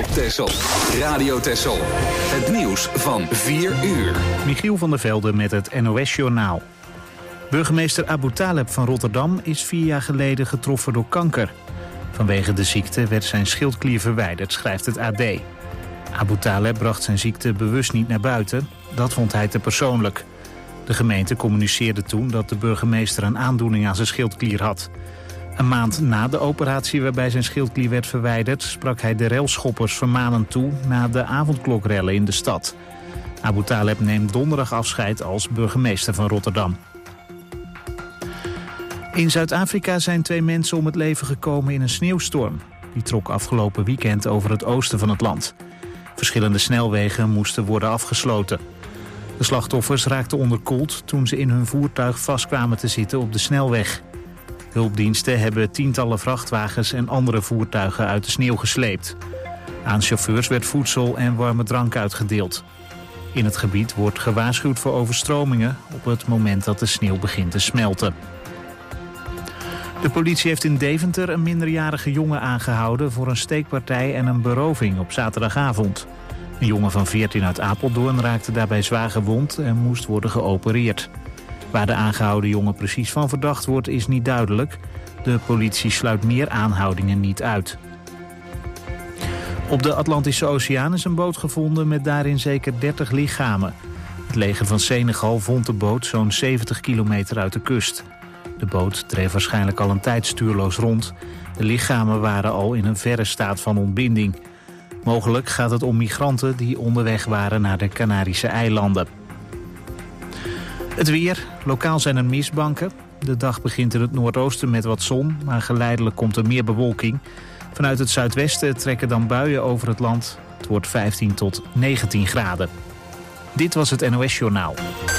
op Texel. Radio Texel. Het nieuws van 4 uur. Michiel van der Velde met het NOS-journaal. Burgemeester Abu Taleb van Rotterdam is 4 jaar geleden getroffen door kanker. Vanwege de ziekte werd zijn schildklier verwijderd, schrijft het AD. Abu Taleb bracht zijn ziekte bewust niet naar buiten. Dat vond hij te persoonlijk. De gemeente communiceerde toen dat de burgemeester een aandoening aan zijn schildklier had. Een maand na de operatie waarbij zijn schildklier werd verwijderd, sprak hij de railschoppers vermanend toe na de avondklokrellen in de stad. Abu Taleb neemt donderdag afscheid als burgemeester van Rotterdam. In Zuid-Afrika zijn 2 mensen om het leven gekomen in een sneeuwstorm. Die trok afgelopen weekend over het oosten van het land. Verschillende snelwegen moesten worden afgesloten. De slachtoffers raakten onderkoeld toen ze in hun voertuig vastkwamen te zitten op de snelweg. Hulpdiensten hebben tientallen vrachtwagens en andere voertuigen uit de sneeuw gesleept. Aan chauffeurs werd voedsel en warme drank uitgedeeld. In het gebied wordt gewaarschuwd voor overstromingen op het moment dat de sneeuw begint te smelten. De politie heeft in Deventer een minderjarige jongen aangehouden voor een steekpartij en een beroving op zaterdagavond. Een jongen van 14 uit Apeldoorn raakte daarbij zwaar gewond en moest worden geopereerd. Waar de aangehouden jongen precies van verdacht wordt is niet duidelijk. De politie sluit meer aanhoudingen niet uit. Op de Atlantische Oceaan is een boot gevonden met daarin zeker 30 lichamen. Het leger van Senegal vond de boot zo'n 70 kilometer uit de kust. De boot dreef waarschijnlijk al een tijd stuurloos rond. De lichamen waren al in een verre staat van ontbinding. Mogelijk gaat het om migranten die onderweg waren naar de Canarische eilanden. Het weer. Lokaal zijn er mistbanken. De dag begint in het noordoosten met wat zon, maar geleidelijk komt er meer bewolking. Vanuit het zuidwesten trekken dan buien over het land. Het wordt 15 tot 19 graden. Dit was het NOS-journaal.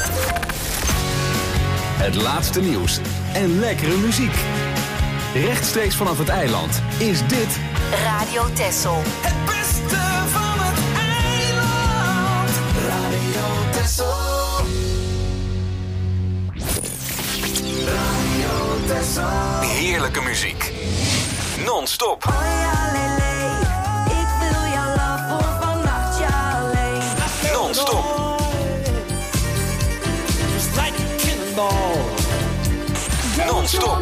Het laatste nieuws en lekkere muziek. Rechtstreeks vanaf het eiland is dit Radio Texel. Het beste van het eiland. Radio Texel. Radio Texel. heerlijke muziek. Non-stop. Oh ja, lele, ik wil jouw love voor vannacht, ja alleen. Non-stop. Non-stop.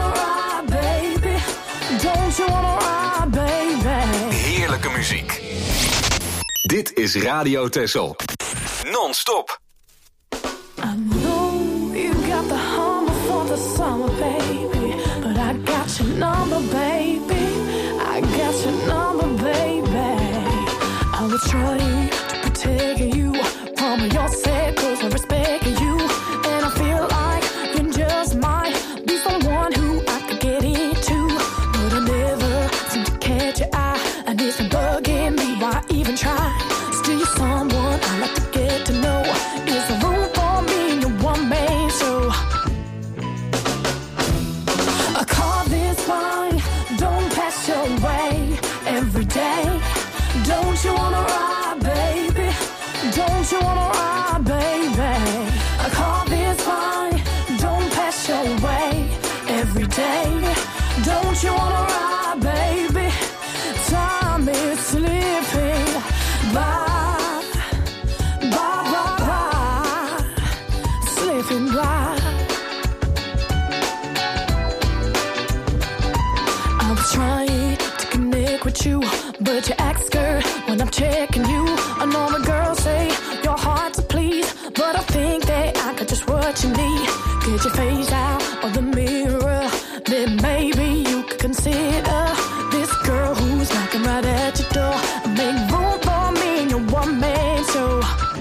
Heerlijke muziek. Dit is Radio Texel. Non-stop. I know you got the humble for the summer, baby, but I got your number, baby. I got your number, baby. I will try to protect you from yourself, 'cause I respect you, and I feel like you just might be someone who I could get into, but I never seem to catch your eye, and it's been bugging me. Why even try? Still you're someone I like to get to know. Is there room for me in your one man show? A car this fine, don't pass your way every day. Don't you wanna ride, baby? Don't you wanna ride, baby? A car this fine, don't pass your way every day. Don't you wanna ride, baby? Time is slipping by. Slipping by. I was trying to connect with you, but you act scared when I'm checking you. I know my girls say you're hard to please, but I think that I got just what you need. Get your face out of the mirror, then maybe you could consider this girl who's knocking right at your door. Make room for me in your one man show.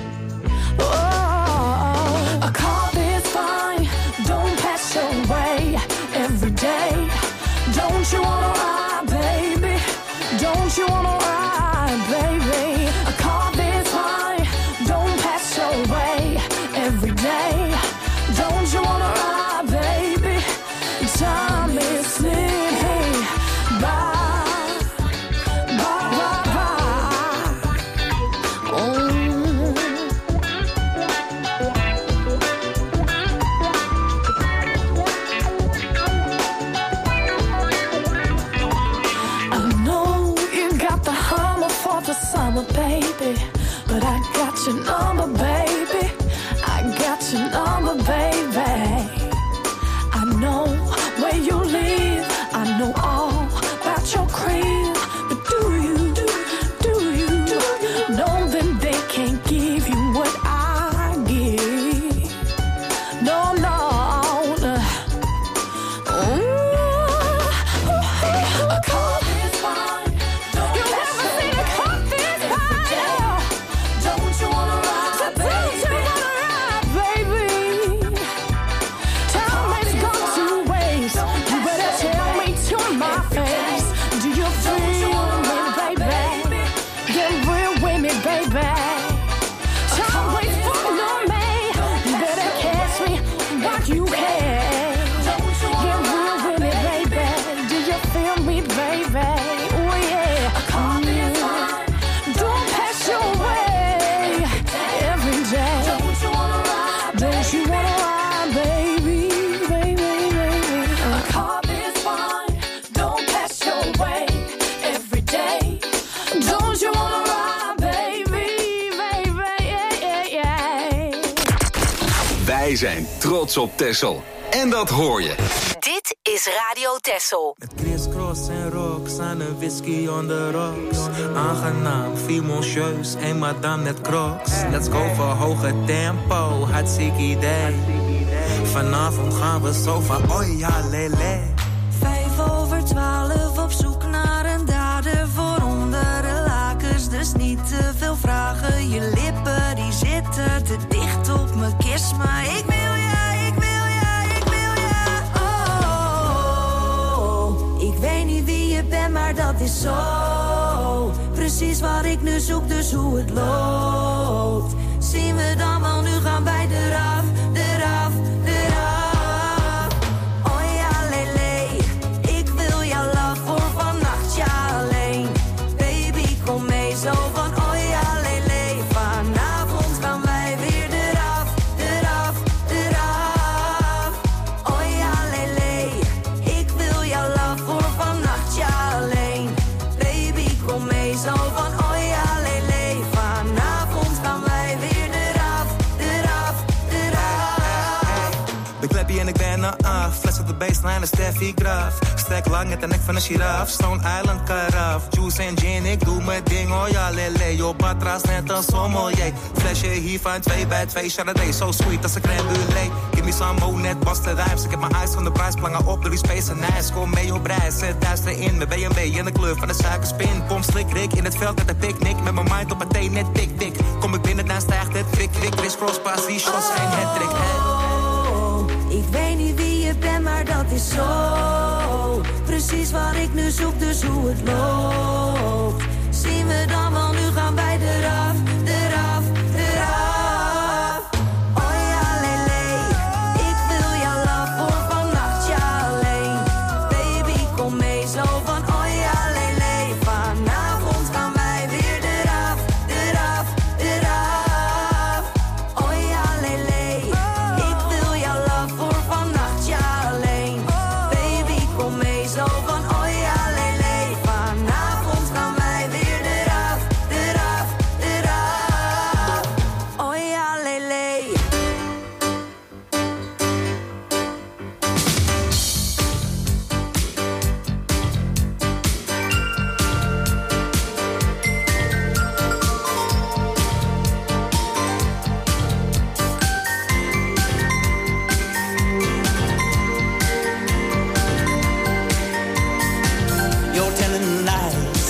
Oh, I call this fine. Don't pass your way every day. Don't you wanna ride, baby? Don't you wanna ride, baby? I call this fine. Don't pass your way every day. Don't you wanna ride, baby? Time is slipping by. I know you got the Wij zijn trots op Texel. En dat hoor je. Dit is Radio Texel. Met Chris Cross en rocks aan een whisky on the rocks. Aangenaam, fimoncieus en madame net crocs. Let's go voor hoge tempo, hartstikke idee. Vanavond gaan we zo van, oh ja, lele. 11:55 op zoek naar een dader voor onder de lakens. Dus niet te veel vragen, je lippen die zitten te dicht op mijn kist. Maar ik wil ja, ik wil ja, ik wil ja. Oh, ik weet niet wie je bent, maar dat is zo. Precies wat ik nu zoek, dus hoe het loopt. Zien we dan wel, nu gaan wij eraf, eraf, eraf. Oh ja, lele, ik wil jouw love voor vannacht, ja alleen. Baby, kom mee, zo van oh ja, lele. Vanavond gaan wij weer eraf, eraf, eraf. Oh ja, lele, ik wil jouw love voor vannacht, ja alleen. Baby, kom mee, zo van oh ja, lele. Vanavond gaan wij weer eraf, eraf, eraf. De kleppie en ik ben er af. Fles op de baseline en Steffi Graf. Stek lang met de nek van een giraf. Stone Island karaf. Juice en gin, ik doe mijn ding, oh ja, lele. Yo, batra's net een sommelier. Flesje hier van 2 bij 2. Chardonnay, so sweet als een crème brûlée. Give me some more, net Boston Rhymes. Ik heb mijn eyes van de prijs, plangen op door die space en nice. Kom mee op reis, zet duister in. Met BMW in de kleur van de suikerspin. Pom slik, Rick, in het veld met een picknick. Met mijn mind op een thee, net tik, tik. Kom ik binnen, dan stijgt het kwik, kwik. Chris Cross, pas, die shots zijn het trick, Ik weet niet wie je bent, maar dat is zo. Precies wat ik nu zoek, dus hoe het loopt. Zien we dan wel, nu gaan wij eraf, eraf, eraf. Oh ja, lele, ik wil jouw love voor vannacht, ja alleen. Baby, kom mee, zo van oh ja, lele. Vanavond gaan wij weer eraf, eraf, eraf. Oh ja, lele, ik wil jouw love voor vannacht, ja alleen. Baby, kom mee, zo van oh ja, lele. Vanavond gaan wij weer eraf, eraf, eraf. Oh ja, lele. You're telling lies,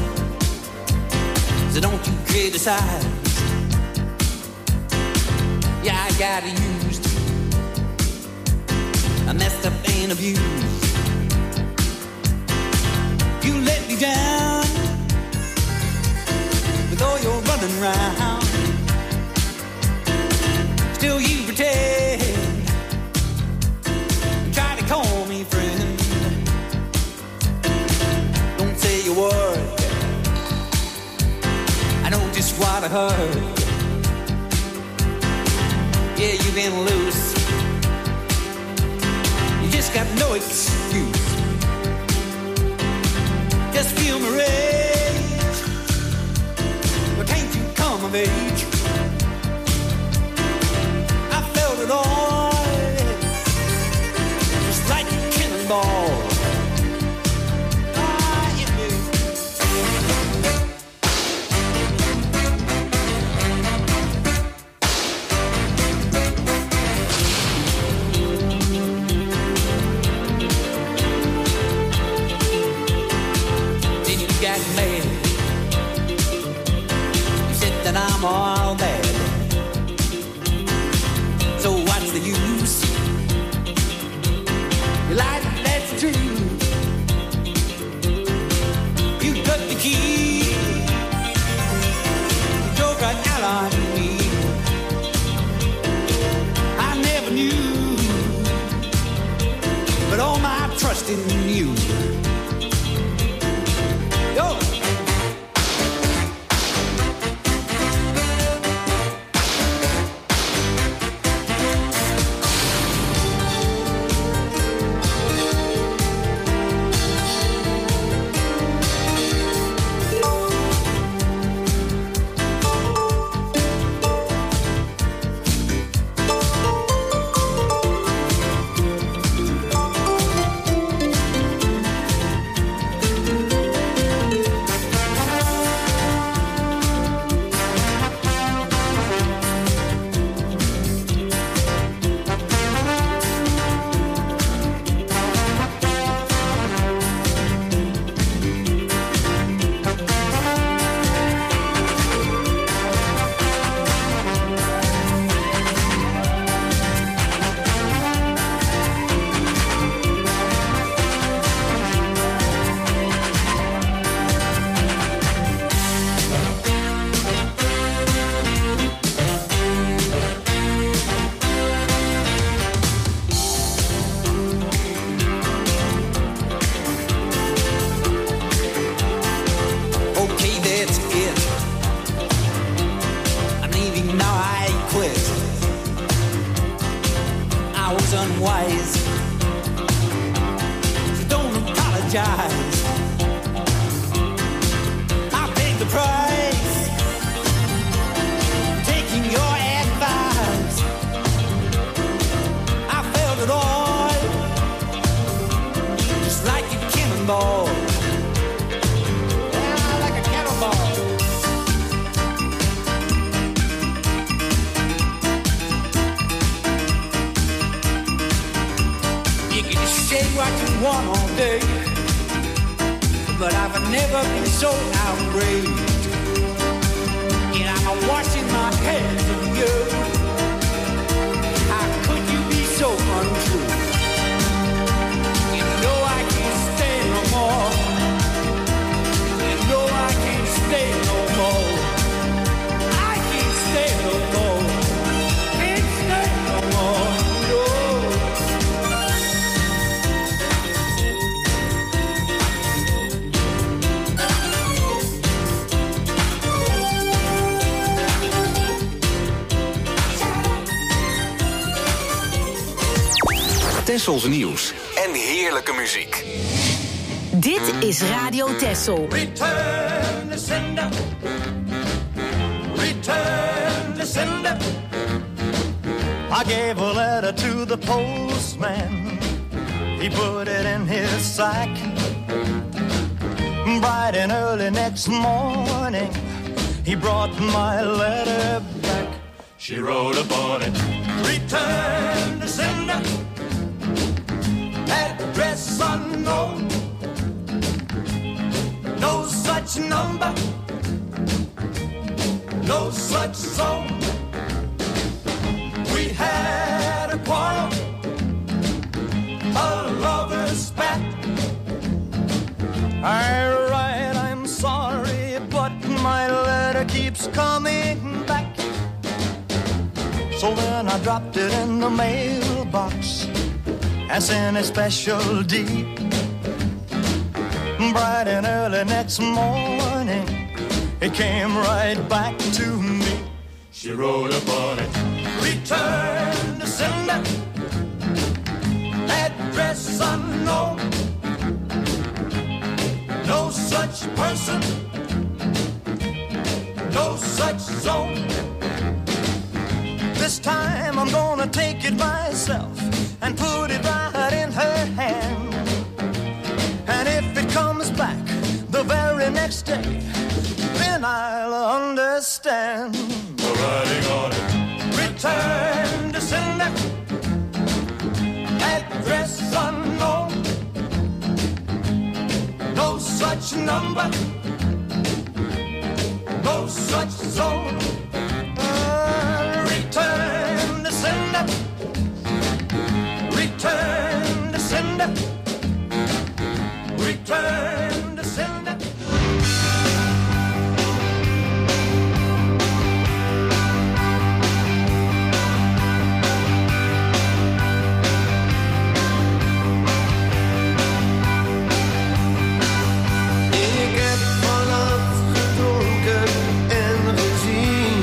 so don't you criticize. Yeah, I got used, I messed up and abused. You let me down with all your running round. Still you pretend, try to call me friend. Don't say a word, I know just what I heard. Yeah, you've been loose, you just got no excuse. Just feel my rage, but can't you come of age? I felt it all, just like a cannonball. apologize. I paid the price, taking your advice. I felt it all, just like a cannonball. Yeah, like a cannonball. You can say what you want all day, but I've never been so outraged. And I'm washing my hands of you. How could you be so untrue? You know I can't stay no more. You know I can't stay no more. I can't stay no more. Can't stay no more. No. Tessels nieuws en heerlijke muziek. Dit is Radio Tessel. Return the sender. Return the sender. I gave a letter to the postman. He put it in his sack. Bright and early next morning, he brought my letter back. She wrote upon it, return the sender. Address unknown. No such number. No such zone. We had a quarrel, a lover's spat. I write, I'm sorry, but my letter keeps coming back. So then I dropped it in the mailbox and sent a special deed. Bright and early next morning, it came right back to me. She wrote upon it, return the sender. Address unknown. No such person. No such zone. This time I'm gonna take it myself and put it right in her hand. And if it comes back the very next day, then I'll understand. The writing on it, return to sender. Address unknown. No such number. No such zone. Return to sender. Return to sender. Return to sender. Ik heb vannacht gedronken en gezien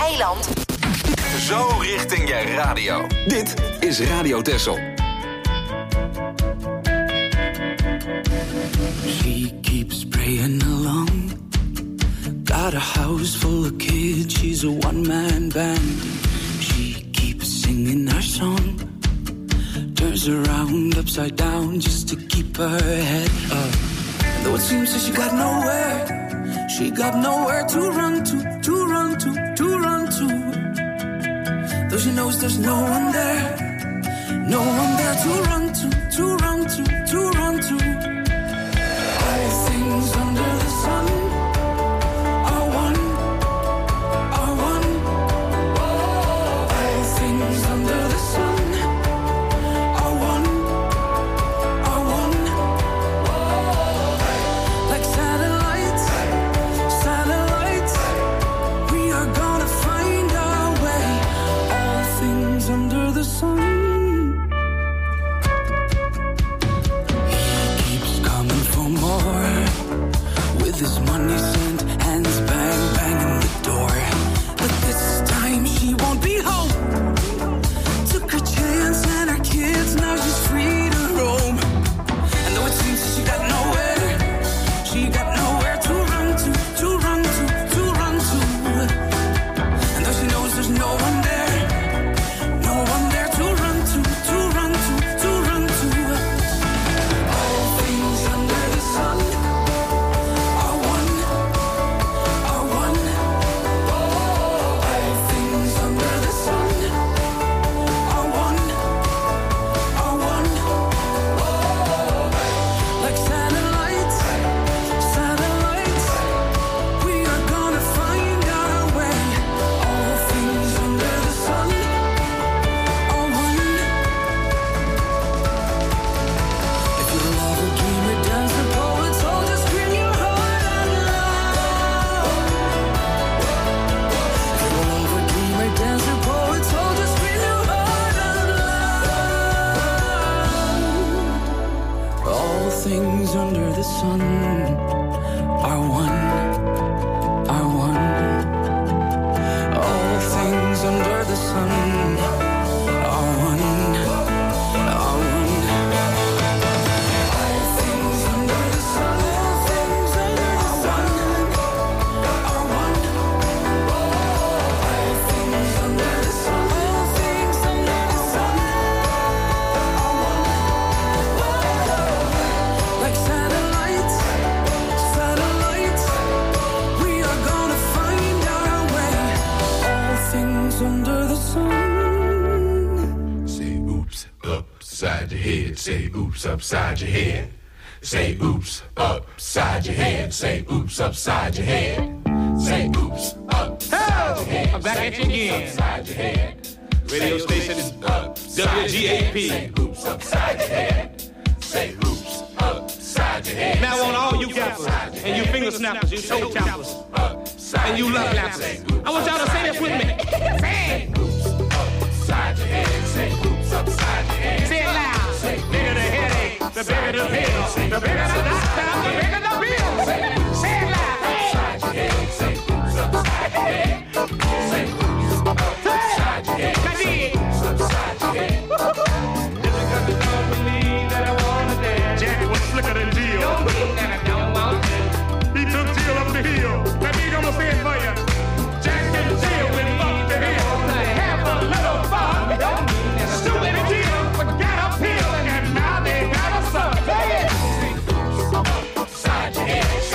eiland. Zo richting je radio. Dit is Radio Texel. She keeps praying along. Got a house full of kids, she's a one-man band. She keeps singing our song. Turns around upside down just to keep her head up. And though it seems that she got nowhere to run to run to. Though she knows there's no one there to run to run to. All things under the sun are one. All things under the sun are one. Like satellites, we are gonna find our way. All things under the sun. His money sent, hands banging the door. But this time she won't be home. Took her chance and her kids, now she's free to roam. And though it seems that she got nowhere to run to run to. And though she knows there's no one there to run to run to. All things under the sun. Under the sun are one. All things under the sun are one. All things under the sun are one. All things under the sun are one. Like satellites, we are gonna find our way. All things under the sun. Say oops, upside your head. Say oops, upside your head. Say oops, upside your head. Say oops, upside your head. Say oops, upside your head. I'm back at you again. Upside your head. Radio station WGAP. Say oops, upside your head. Say oops, upside your head. Now on all you gappers and you finger snappers, you toe tappers, and you love lappers, I want y'all to say this with me. Say oops, upside your head. Say oops, upside your head. Say it loud. The bigger the headache, the bigger the pill, the bigger the doctor, the bigger the bill. Say it loud. Upside your head. Say oops, upside your head. Say oops, upside your head. Say oops, upside your head. Just because you don't believe that I wanna dance. Jack was slicker than Jill. Don't mean that I don't want to. He took Jill up the hill. Let me gonna say it for you. Jack and Jill went up the hill to have a little fun. Stupid Jill forgot a pill and now they got a son. Say it. Upside your head.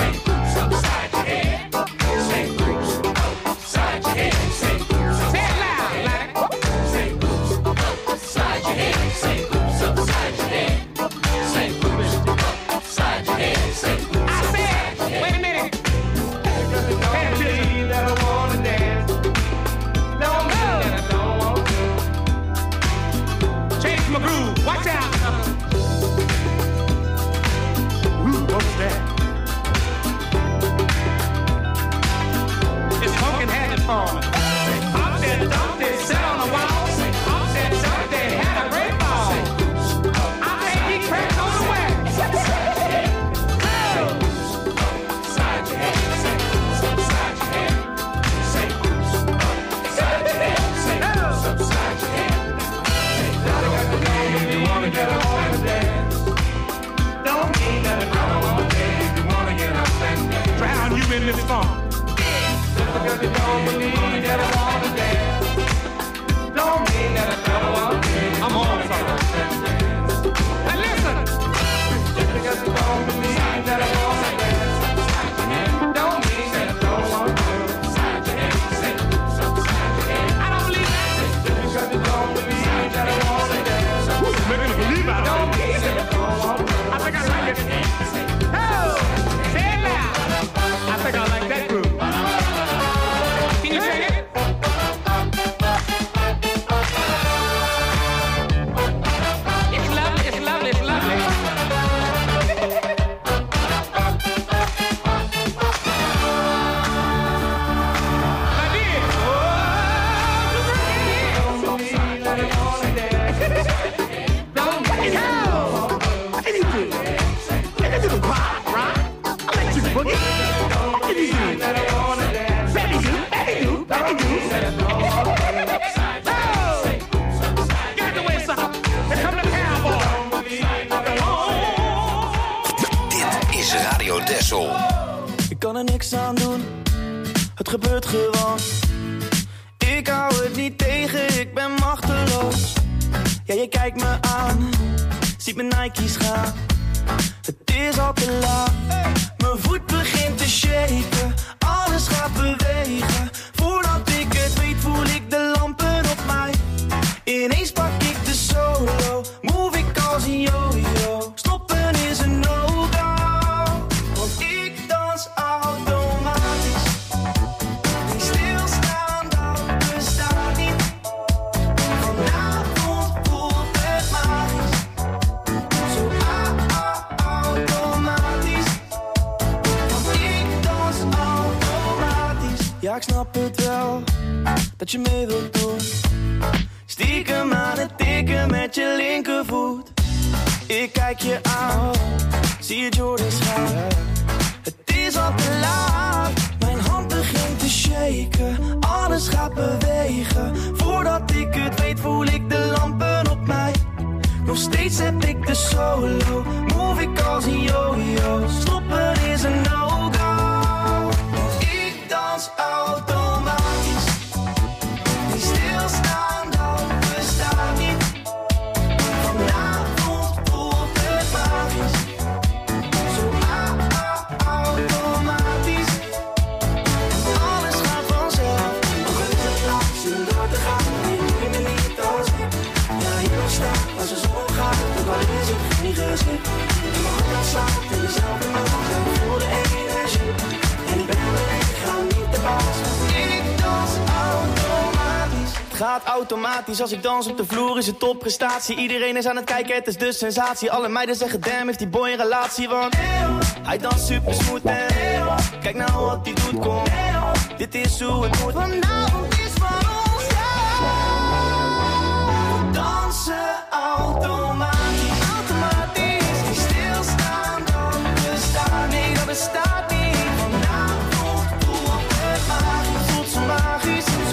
this funk. Just because you don't believe that I wanna dance, don't mean that I don't want to dance. I'm on something. And listen, just because you don't believe that I wanna dance, don't mean that I don't want to. I don't believe that. Just because you don't believe that I wanna dance, making a believe out of it. Don't mean that I don't want to. I think I like it. Oh, say it loud. I think I like that groove. Can you sing it? It's lovely, it's lovely, it's lovely. My dear, don't believe that I wanna dance. Don't believe it. It's a pop, right? I like you boogie. That I wanna dance. Baby do. Oh! Get the way, son. Here come the cowboy. Dit is Radio Texel. Ik kan er niks aan doen, het gebeurt gewoon. Ik hou het niet tegen, ik ben machteloos. Ja, je kijkt me aan, ziet mijn Nike's gaan. Het is al te laat, mijn voet begint te shaken. Alles gaat bewegen, voordat ik het weet voel ik de lampen op mij. Ineens pak ik de solo, move ik als een yo-yo. Stoppen is een no-go, want ik dans automatisch. Die stilstaan, dat bestaat niet. Vanavond voelt het magisch. Zo automatisch. Want ik dans automatisch. Ja, ik snap het wel, dat je mee wilt doen. Stiekem aan het tikken met je linkervoet. Ik kijk je aan, zie je Jordans gaan. Het is al te laat, mijn hand begint te shaken. Alles gaat bewegen, voordat ik het weet voel ik de lampen op mij. Nog steeds heb ik de solo, move ik als een yo-yo. Stoppen is een no-go, want ik dans automatisch. Die stilstaan, dat bestaat niet. Vanavond voelt het magisch. Zo automatisch. Alles gaat vanzelf. Nog een laat zien door te gaan. Je moet me niet als ik. Ja, hier staan als de zon gaat. Ook al is het geen gezicht. Je mag dat slaat in dezelfde maat. En ik voel de energie. En ik ben mijn lichaam niet de baas. Ik dans automatisch. Het gaat automatisch, als ik dans op de vloer is het topprestatie. Iedereen is aan het kijken, het is de sensatie. Alle meiden zeggen damn, heeft die boy een relatie. Want hij danst super smooth en kijk nou wat hij doet, kom. Dit is hoe het moet. Vanavond is van ons, ja. We dansen automatisch. Automatisch, die stilstaan, dat bestaat niet. Dat bestaat niet. Vanavond voelt het magisch. Voelt zo magisch, zo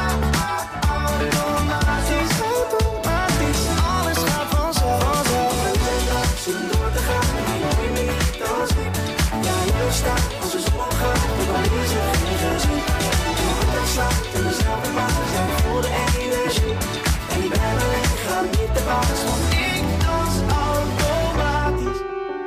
automatisch. Automatisch, alles gaat vanzelf. Zin door te gaan, die moet je niet als ik. Ja, je staat als de zon gaat. Ook al is het geen gezien. Je mag dat slaat in dezelfde maat. En ik voel de energie. En ik ben mijn lichaam niet de baas. Want ik dans automatisch.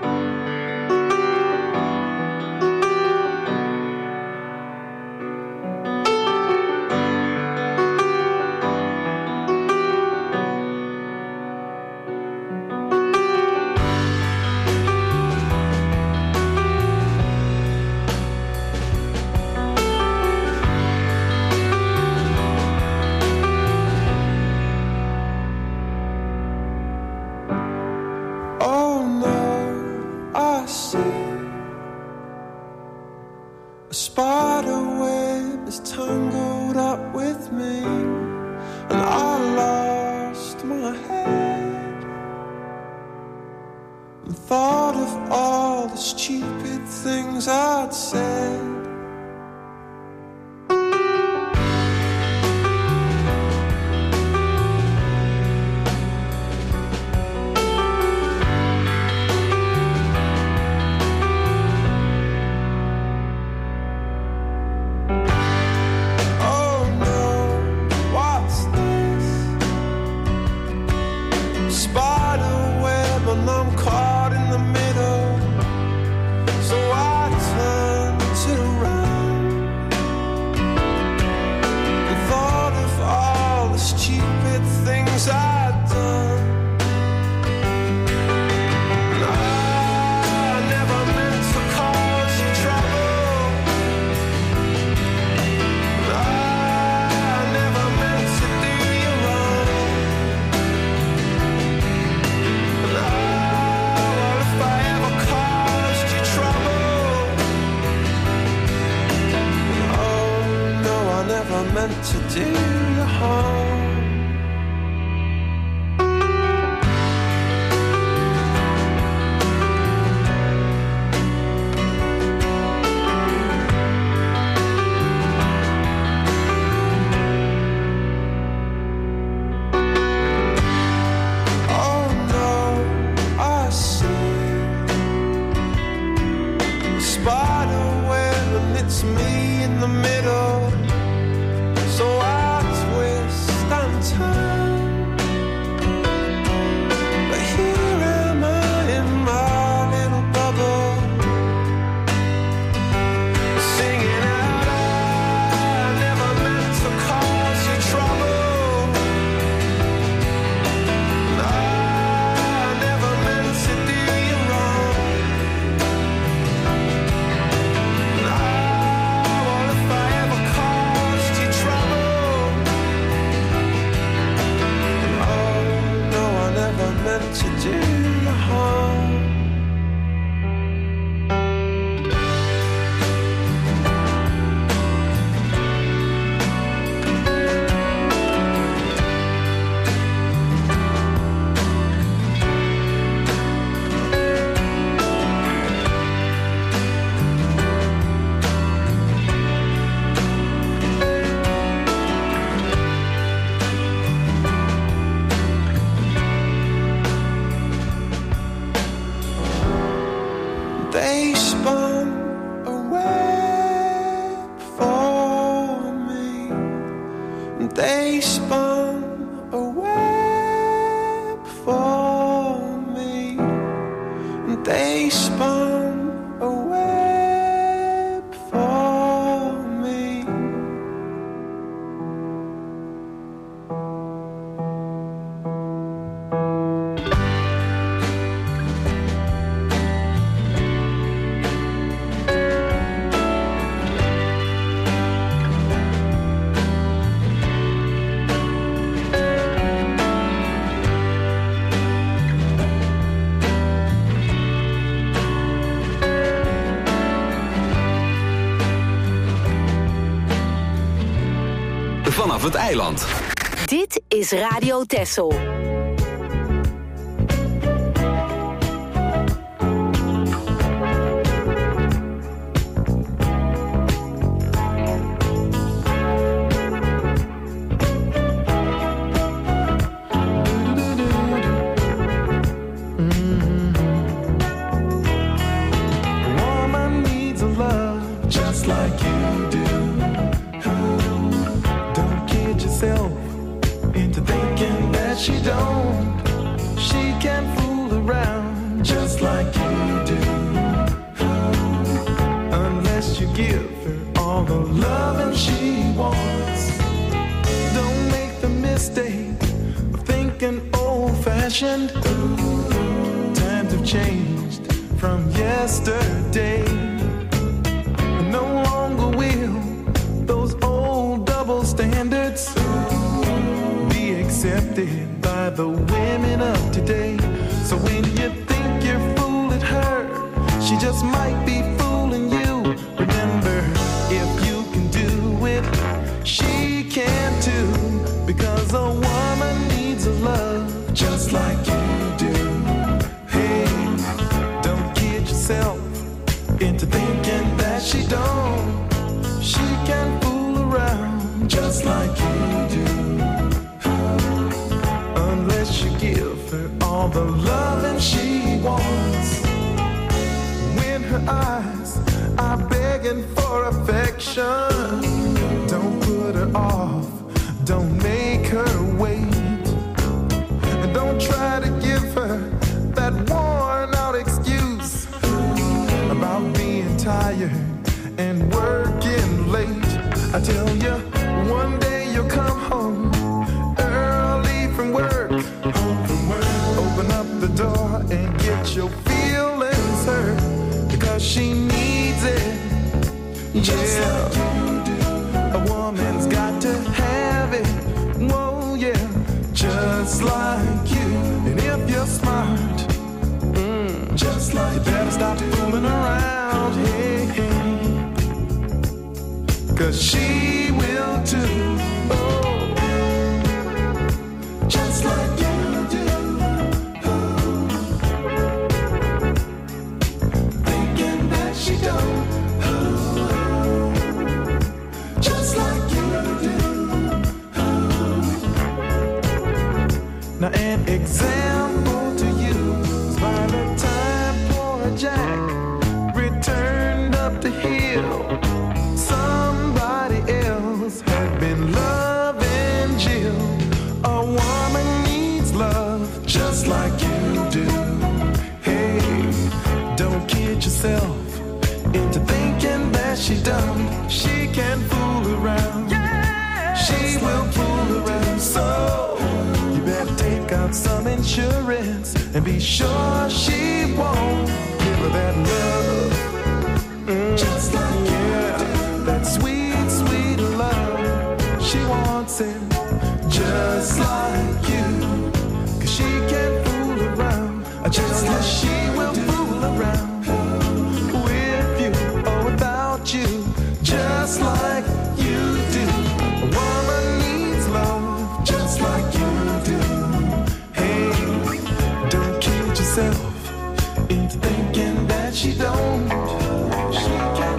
Oh no, I see a spider web is tangled up with me, and I lost my head and thought of all the stupid things I'd said. meant to do you harm. Vanaf het eiland. Dit is Radio Texel. Times have changed from yesterday. No longer will those old double standards be accepted by the women of today. So when you think you're fooling her, she just might be fooling you. Remember, if you can do it, she can too. Because a woman needs a love just like you do. Hey, don't kid yourself into thinking that she don't. She can fool around just like you do. Unless you give her all the loving she wants. When her eyes are begging for affection, don't put her off, don't make her wait. Don't try to give her that worn-out excuse about being tired and working late. I tell you, one day you'll come home early from work. Open up the door and get your feelings hurt because she needs it. Just like you do. A woman's got to have it. Whoa, yeah. Just like you. And if you're smart, just like you better stop fooling around, hey, hey. 'Cause she will too. heal. Somebody else had been loving Jill. A woman needs love just like you do. Hey, don't kid yourself into thinking that she dumb. She can fool around. Yeah, she will fool around. So you better take out some insurance and be sure she won't give her that love. Just like that sweet, sweet love. She wants it just like you. 'Cause she can't fool around. Just like she will fool around with you or without you. Just like you do. A woman needs love just like you do. Hey, don't kid yourself into thinking that she don't. She can.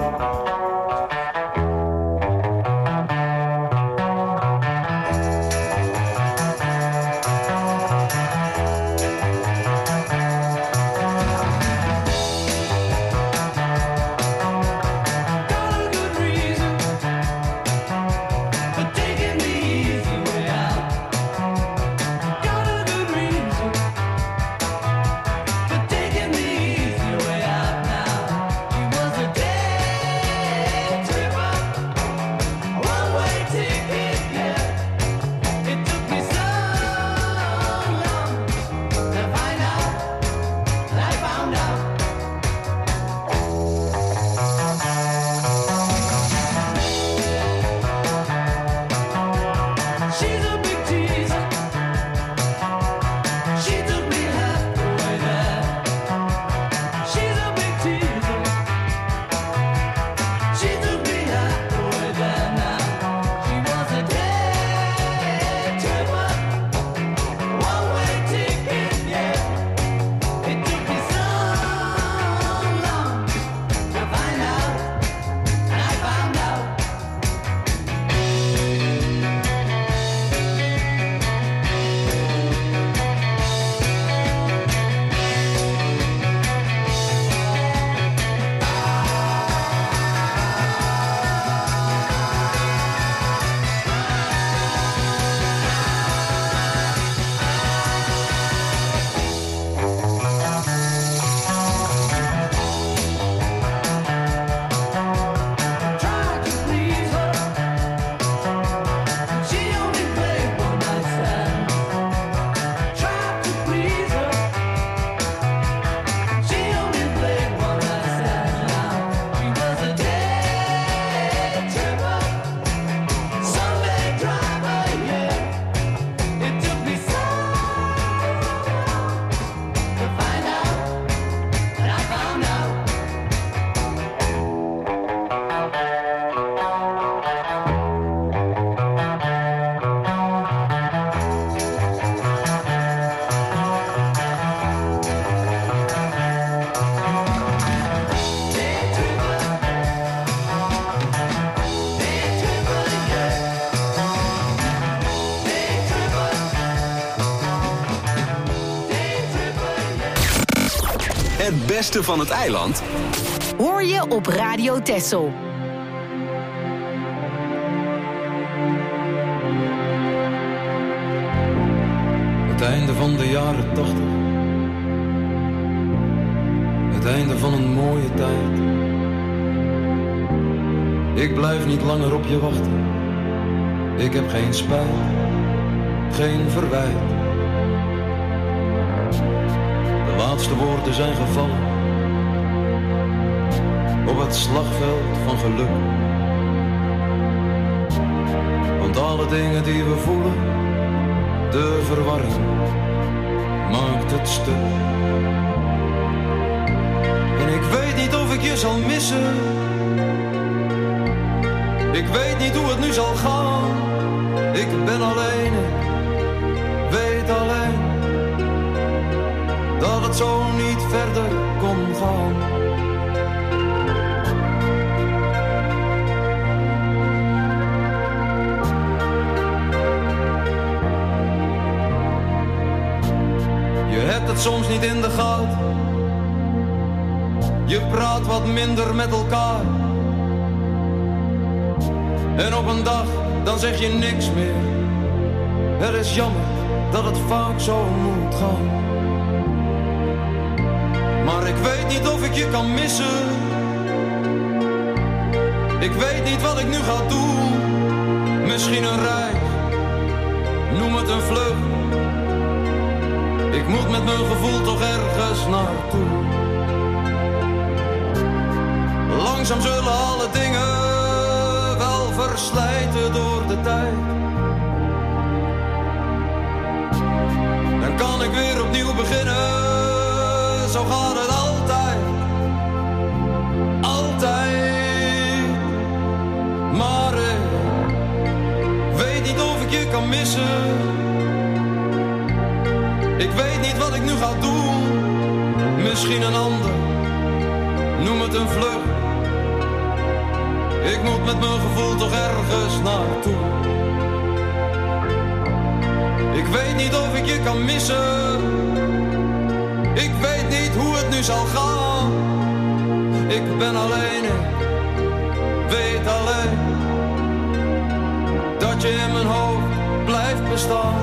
Het beste van het eiland hoor je op Radio Texel. Het einde van de jaren 80. Het einde van een mooie tijd. Ik blijf niet langer op je wachten. Ik heb geen spijt, geen verwijt. De laatste woorden zijn gevallen op het slagveld van geluk. Want alle dingen die we voelen, de verwarring maakt het stuk. En ik weet niet of ik je zal missen. Ik weet niet hoe het nu zal gaan. Ik ben alleen, weet alleen dat het zo niet verder kon gaan. Je hebt het soms niet in de gaten. Je praat wat minder met elkaar. En op een dag, dan zeg je niks meer. Het is jammer dat het vaak zo moet gaan. Maar ik weet niet of ik je kan missen. Ik weet niet wat ik nu ga doen. Misschien een reis, noem het een vlucht. Ik moet met mijn gevoel toch ergens naartoe. Langzaam zullen alle dingen wel verslijten door de tijd. Dan kan ik weer opnieuw beginnen. Zo gaat het altijd. Altijd. Maar ik weet niet of ik je kan missen. Ik weet niet wat ik nu ga doen. Misschien een ander, noem het een vlucht. Ik moet met mijn gevoel toch ergens naartoe. Ik weet niet of ik je kan missen. Ik weet niet hoe het nu zal gaan. Ik ben alleen, ik weet alleen dat je in mijn hoofd blijft bestaan.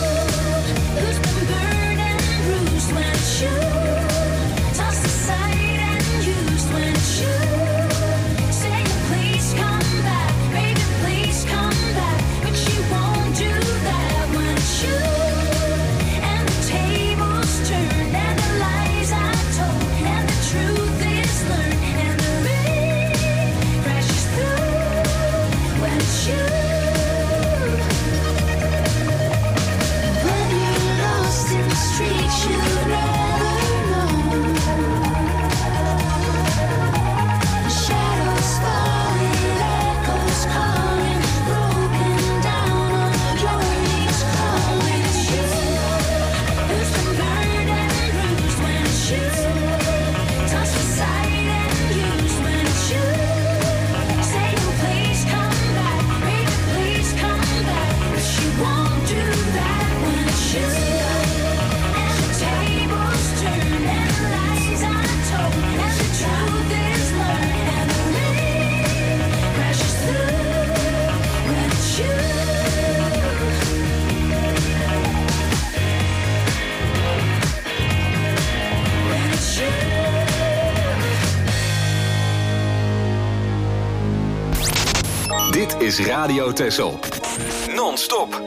Toss aside is Radio Texel. Non-stop.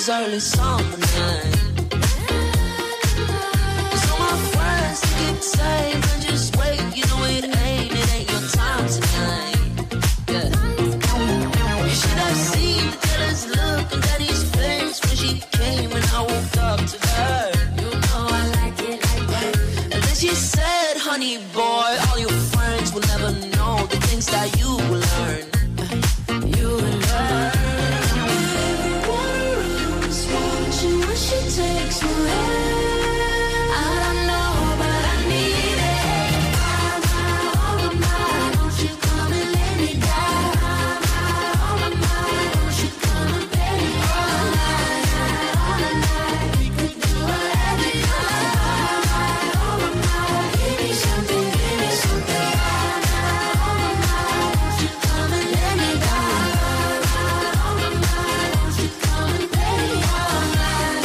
was early summer night. So my friends keep saying, just wait, you know it ain't your time tonight. Yeah. You should have seen the jealous look on Daddy's face when she came and I woke up to her. You know I like it like that. And then she said, honey boy, all your friends will never know the things that you will learn. You will learn. She takes my hand. I don't know, but I need it. Oh my, won't you come and lay me down? Oh my, won't you come and lay me all night? We could do whatever you like. Oh my, give me something, give me something. Oh my, won't you come and lay me down? Oh my, won't you come and lay me all night?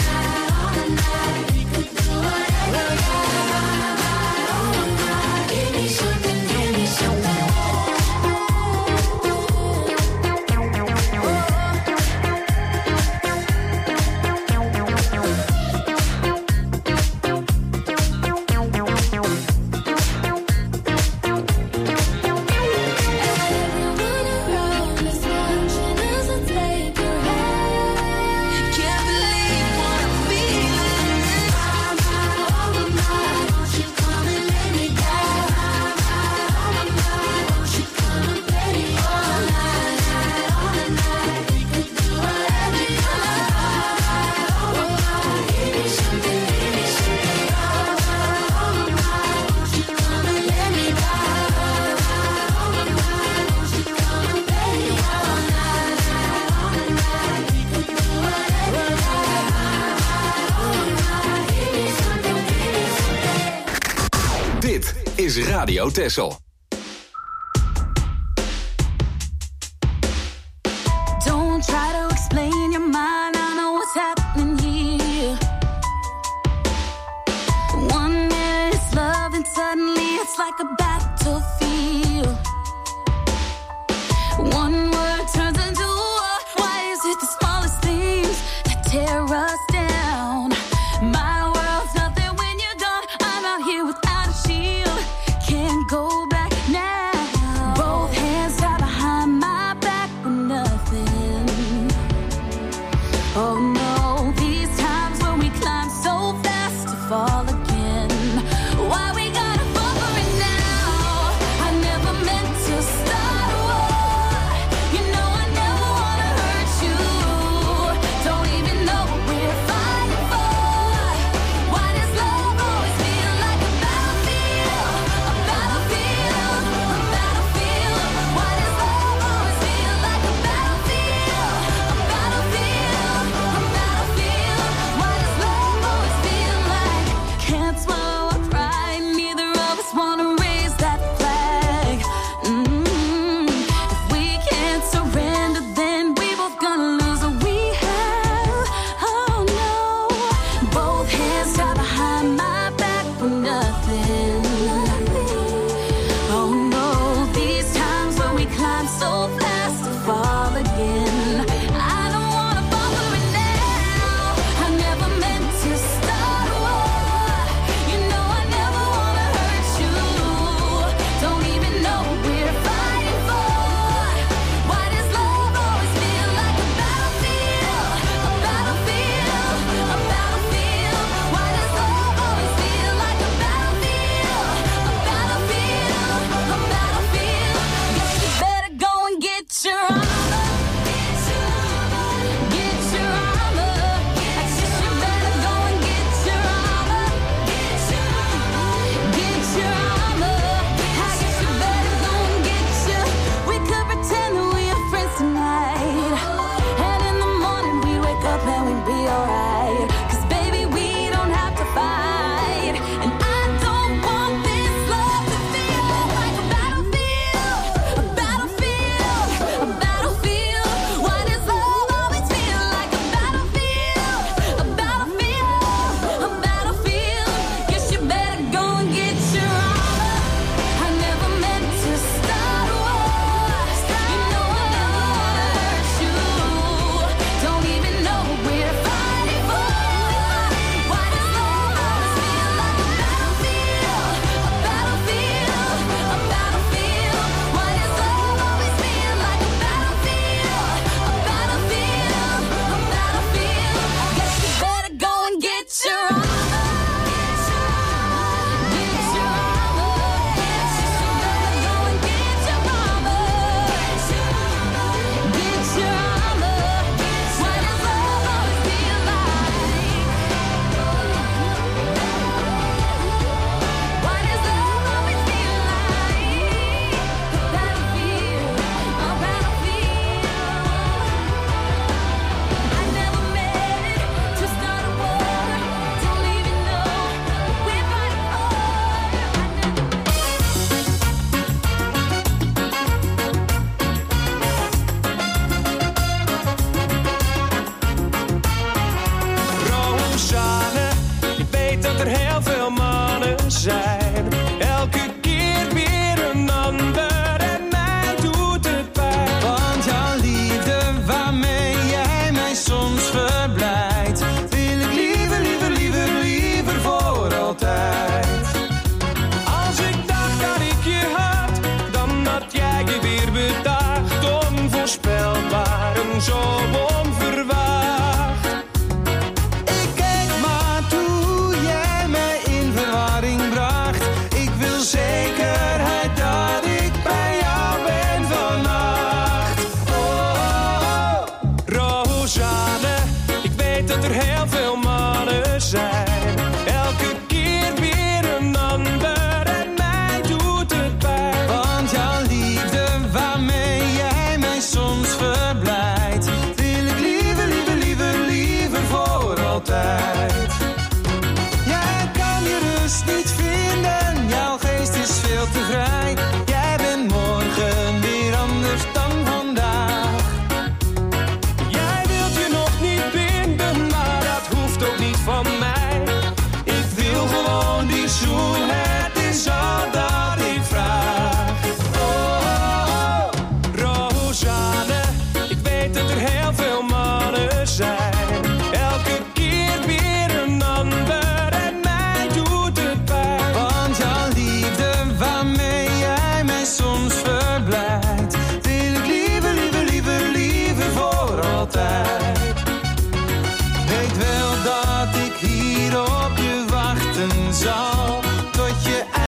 Is Radio Texel. Don't try to explain your mind, I know what's happening here. 1 minute it's love and suddenly it's like a battlefield. One word turns into war. Why is it the smallest things that tear us down? My world's nothing when you're gone. I'm out here without a shield. Can't go